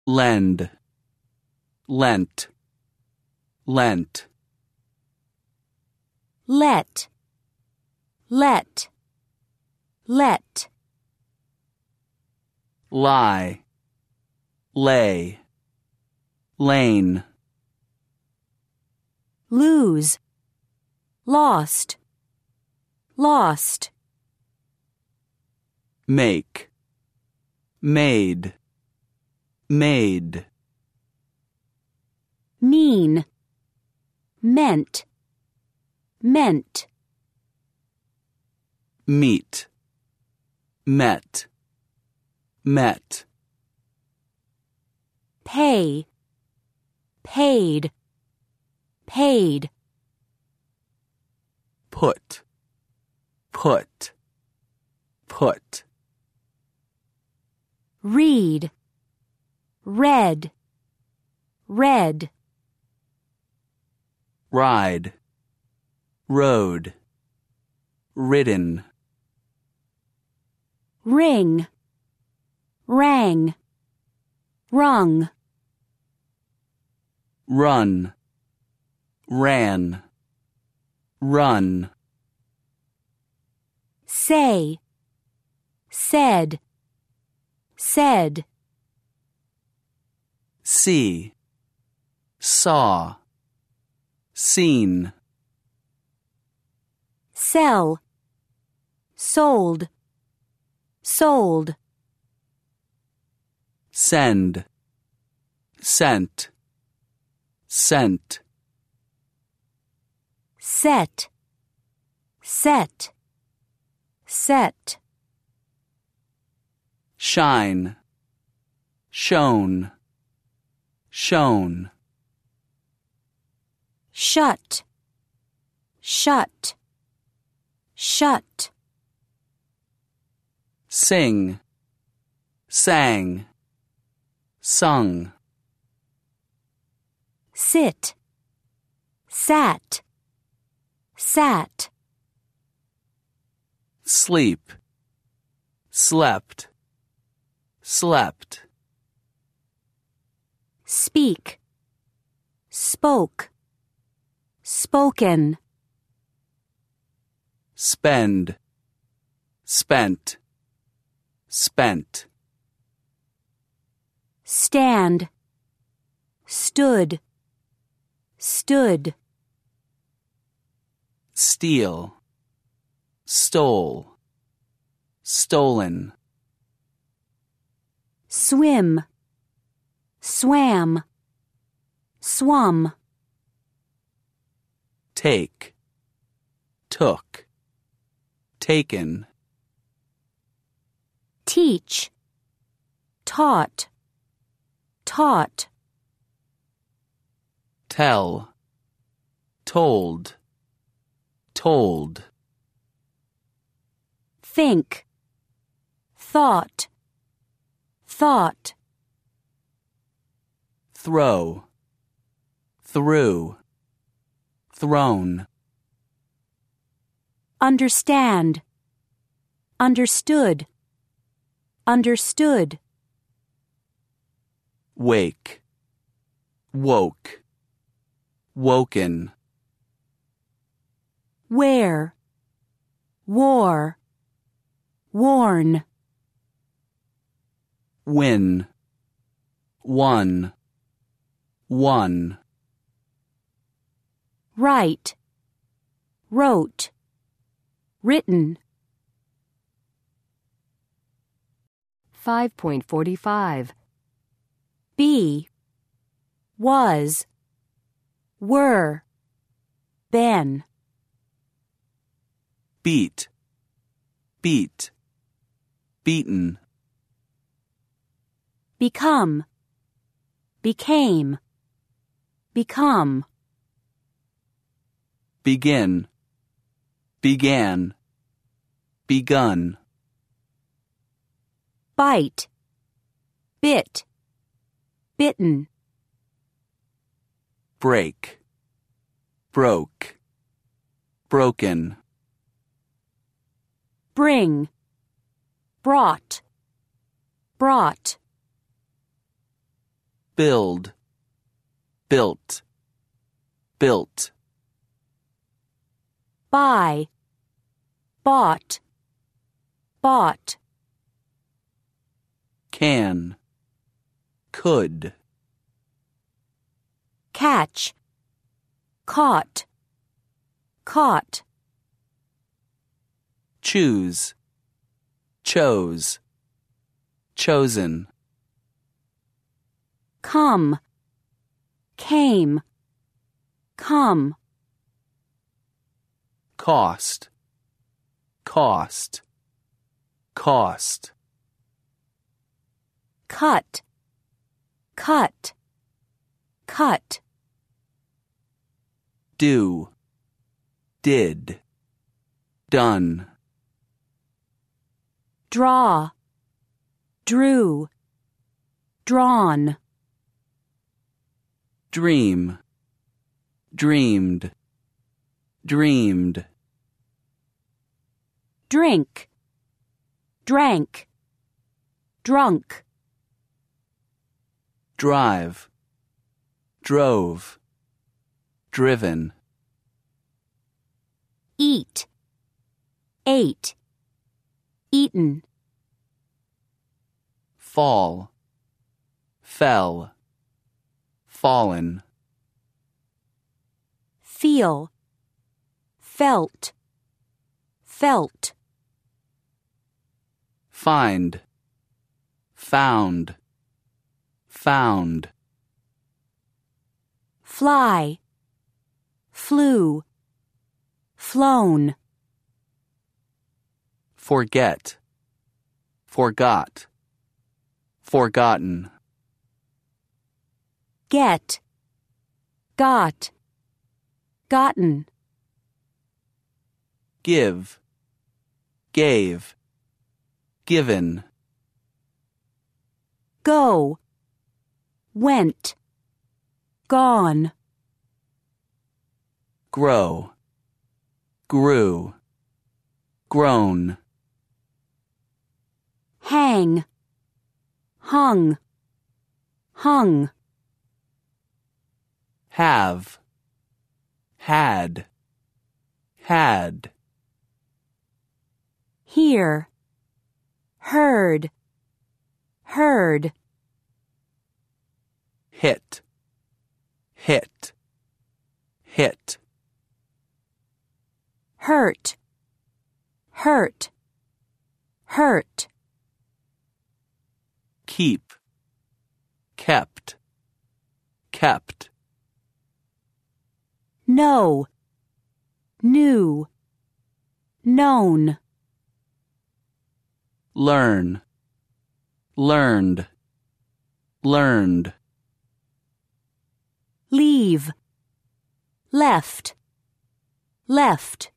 lend, lent, lent. Let, let, let. Lie, lay, lane. Lose, lost, lost. Make, made, made. Mean, meant, meant. Meet, met, met. Pay, paid, paid. Put, put, put. Read, read, read. Ride, rode, ridden. Ring, rang, rung. Run, ran, run. Say, said, said. See, saw, seen. Sell, sold, sold. Send, sent, sent. Set, set, set. Shine, shone, shown. Shut, shut, shut. Sing, sang, sung. Sit, sat, sat. Sleep, slept, slept. Speak, spoke, spoken. Spend, spent, spent. Stand, stood, stood. Steal, stole, stolen. Swim, swam, swum. Take, took, taken. Teach, taught, taught. Tell, told, told. Think, thought, thought. Throw, threw, thrown. Understand, understood, understood. Wake, woke, woken. Wear, wore, worn. Win, won, won. Write, wrote, written. 5.45. Be, was, were, been. Beat, beat, beaten. Become, became, become. Begin, began, begun. Bite, bit, bitten. Break, broke, broken. Bring, brought, brought. build, built, built. Buy, bought, bought. Can, could. Catch, caught, caught. Choose, chose, chosen. Come, came, come. Cost, cost, cost. Cut, cut, cut. Do, did, done. Draw, drew, drawn. Dream, dreamed, dreamed. Drink, drank, drunk. Drive, drove, driven. Eat, ate, eaten. Fall, fell, fallen. Feel, felt, felt. Find, found, found. Fly, flew, flown. Forget, forgot, forgotten. Get, got, gotten. Give, gave, given. Go, went, gone. Grow, grew, grown. Hang, hung, hung. Have, had, had. Hear, heard, heard. Hit, hit, hit. Hurt, hurt, hurt. Keep, kept, kept. Know, knew, known. Learn, learned, learned. Leave, left, left.